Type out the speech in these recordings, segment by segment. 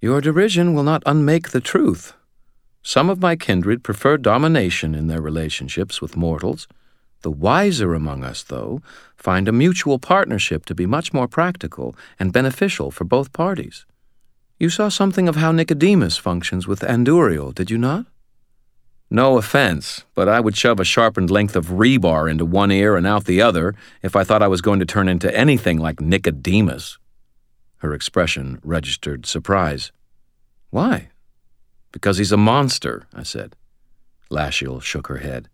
Your derision will not unmake the truth. Some of my kindred prefer domination in their relationships with mortals. The wiser among us, though, find a mutual partnership to be much more practical and beneficial for both parties. You saw something of how Nicodemus functions with Anduriel, did you not? No offense, but I would shove a sharpened length of rebar into one ear and out the other if I thought I was going to turn into anything like Nicodemus. Her expression registered surprise. Why? Because he's a monster, I said. Lashiel shook her head.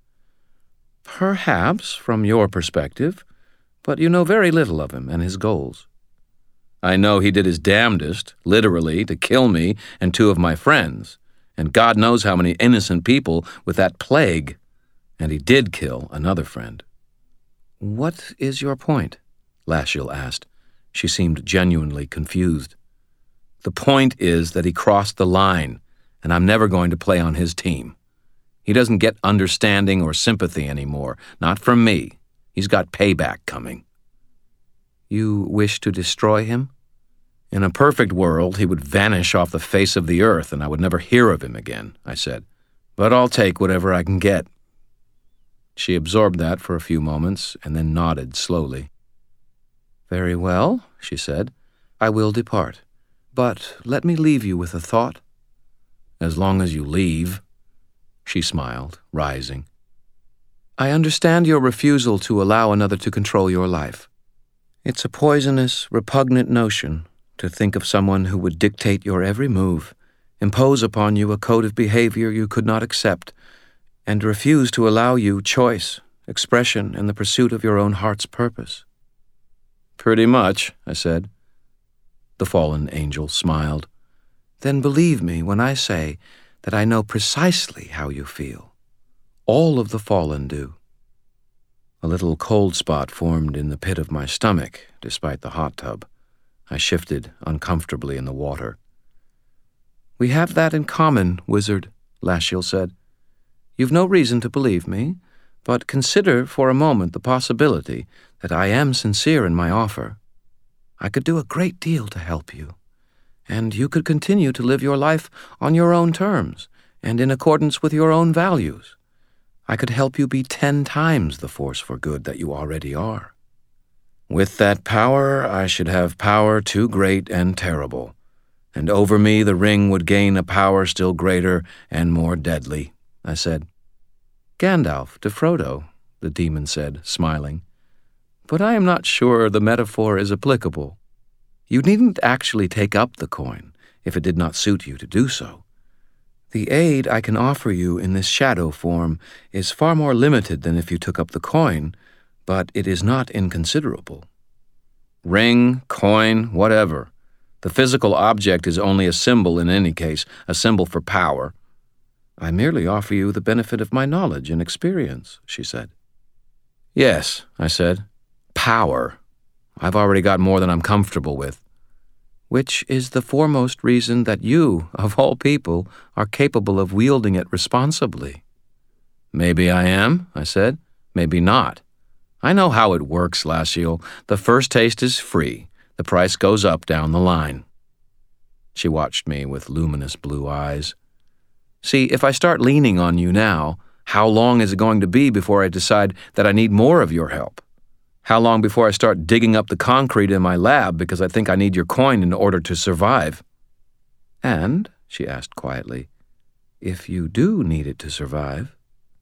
Perhaps, from your perspective, but you know very little of him and his goals. I know he did his damnedest, literally, to kill me and 2 of my friends, and God knows how many innocent people with that plague, and he did kill another friend. What is your point? Lashiel asked. She seemed genuinely confused. The point is that he crossed the line, and I'm never going to play on his team. He doesn't get understanding or sympathy anymore, not from me. He's got payback coming. You wish to destroy him? In a perfect world, he would vanish off the face of the earth and I would never hear of him again, I said. But I'll take whatever I can get. She absorbed that for a few moments and then nodded slowly. Very well, she said. I will depart. But let me leave you with a thought. As long as you leave. She smiled, rising. I understand your refusal to allow another to control your life. It's a poisonous, repugnant notion to think of someone who would dictate your every move, impose upon you a code of behavior you could not accept, and refuse to allow you choice, expression, and the pursuit of your own heart's purpose. Pretty much, I said. The fallen angel smiled. Then believe me when I say that I know precisely how you feel. All of the fallen do. A little cold spot formed in the pit of my stomach, despite the hot tub. I shifted uncomfortably in the water. We have that in common, wizard, Lashiel said. You've no reason to believe me, but consider for a moment the possibility that I am sincere in my offer. I could do a great deal to help you, and you could continue to live your life on your own terms and in accordance with your own values. I could help you be 10 times the force for good that you already are. With that power, I should have power too great and terrible, and over me the ring would gain a power still greater and more deadly, I said. Gandalf to Frodo, the demon said, smiling. But I am not sure the metaphor is applicable. You needn't actually take up the coin if it did not suit you to do so. The aid I can offer you in this shadow form is far more limited than if you took up the coin, but it is not inconsiderable. Ring, coin, whatever. The physical object is only a symbol in any case, a symbol for power. I merely offer you the benefit of my knowledge and experience, she said. Yes, I said. Power. I've already got more than I'm comfortable with. Which is the foremost reason that you, of all people, are capable of wielding it responsibly. Maybe I am, I said. Maybe not. I know how it works, Lashiel. The first taste is free. The price goes up down the line. She watched me with luminous blue eyes. See, if I start leaning on you now, how long is it going to be before I decide that I need more of your help? How long before I start digging up the concrete in my lab because I think I need your coin in order to survive? And, she asked quietly, if you do need it to survive?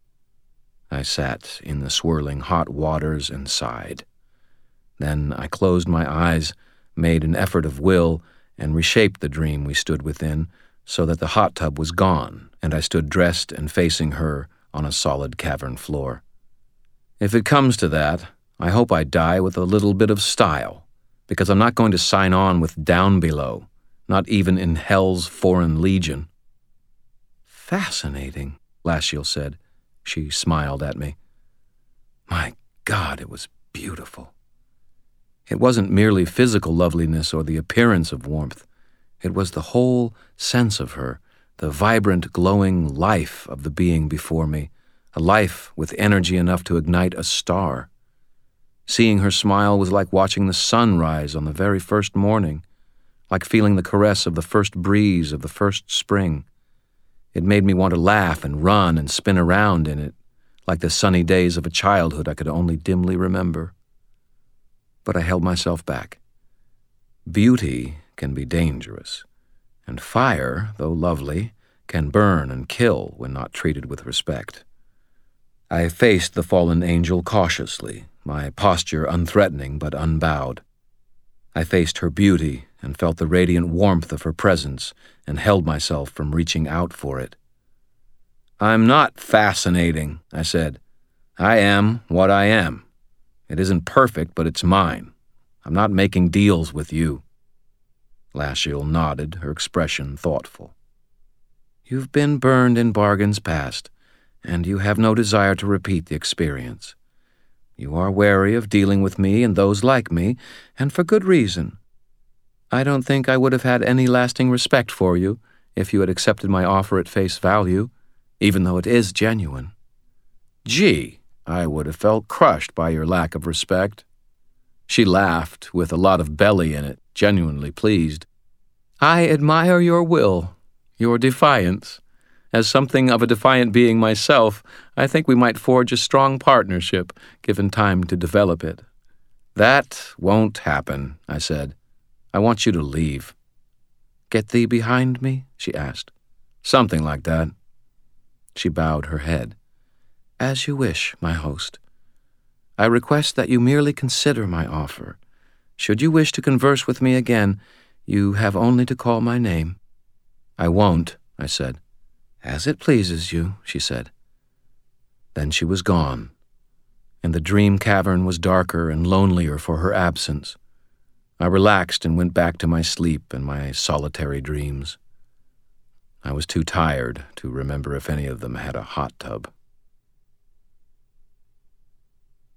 I sat in the swirling hot waters and sighed. Then I closed my eyes, made an effort of will, and reshaped the dream we stood within so that the hot tub was gone and I stood dressed and facing her on a solid cavern floor. If it comes to that, I hope I die with a little bit of style, because I'm not going to sign on with Down Below, not even in Hell's Foreign Legion. Fascinating, Lashiel said. She smiled at me. My God, it was beautiful. It wasn't merely physical loveliness or the appearance of warmth. It was the whole sense of her, the vibrant, glowing life of the being before me, a life with energy enough to ignite a star. Seeing her smile was like watching the sun rise on the very first morning, like feeling the caress of the first breeze of the first spring. It made me want to laugh and run and spin around in it, like the sunny days of a childhood I could only dimly remember. But I held myself back. Beauty can be dangerous, and fire, though lovely, can burn and kill when not treated with respect. I faced the fallen angel cautiously, my posture unthreatening but unbowed. I faced her beauty and felt the radiant warmth of her presence and held myself from reaching out for it. "I'm not fascinating," I said. "I am what I am. It isn't perfect, but it's mine. I'm not making deals with you." Lashiel nodded, her expression thoughtful. "You've been burned in bargains past, and you have no desire to repeat the experience. You are wary of dealing with me and those like me, and for good reason. I don't think I would have had any lasting respect for you if you had accepted my offer at face value, even though it is genuine." "Gee, I would have felt crushed by your lack of respect." She laughed, with a lot of belly in it, genuinely pleased. "I admire your will, your defiance. As something of a defiant being myself, I think we might forge a strong partnership, given time to develop it." "That won't happen," I said. "I want you to leave." "Get thee behind me?" she asked. "Something like that." She bowed her head. "As you wish, my host. I request that you merely consider my offer. Should you wish to converse with me again, you have only to call my name." "I won't," I said. "As it pleases you," she said. Then she was gone, and the dream cavern was darker and lonelier for her absence. I relaxed and went back to my sleep and my solitary dreams. I was too tired to remember if any of them had a hot tub.